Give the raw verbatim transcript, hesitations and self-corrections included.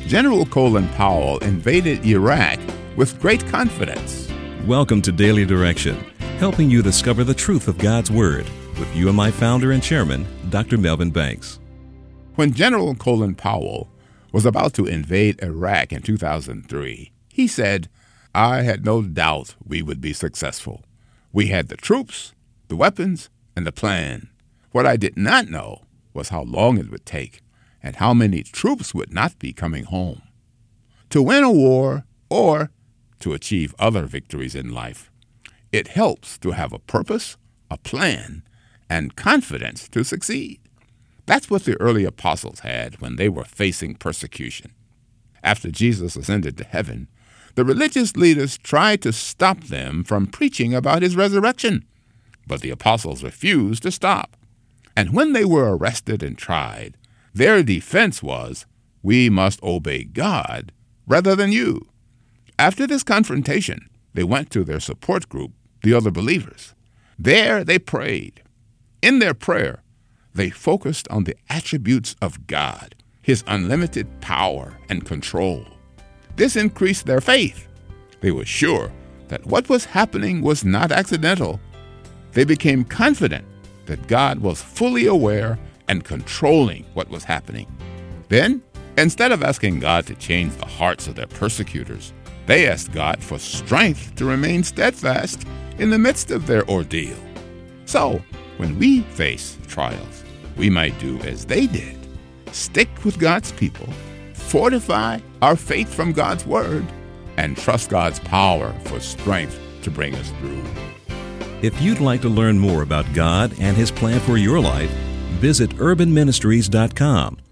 General Colin Powell invaded Iraq with great confidence. Welcome to Daily Direction, helping you discover the truth of God's Word with U M I founder and chairman, Doctor Melvin Banks. When General Colin Powell was about to invade Iraq in two thousand three, he said, "I had no doubt we would be successful. We had the troops, the weapons, and the plan. What I did not know was how long it would take and how many troops would not be coming home." To win a war or to achieve other victories in life, it helps to have a purpose, a plan, and confidence to succeed. That's what the early apostles had when they were facing persecution. After Jesus ascended to heaven, the religious leaders tried to stop them from preaching about his resurrection, but the apostles refused to stop. And when they were arrested and tried, their defense was, "We must obey God rather than you." After this confrontation, they went to their support group, the other believers. There they prayed. In their prayer, they focused on the attributes of God, his unlimited power and control. This increased their faith. They were sure that what was happening was not accidental. They became confident that God was fully aware and controlling what was happening. Then, instead of asking God to change the hearts of their persecutors, they asked God for strength to remain steadfast in the midst of their ordeal. So, when we face trials, we might do as they did. Stick with God's people, fortify our faith from God's word, and trust God's power for strength to bring us through. If you'd like to learn more about God and his plan for your life, visit urban ministries dot com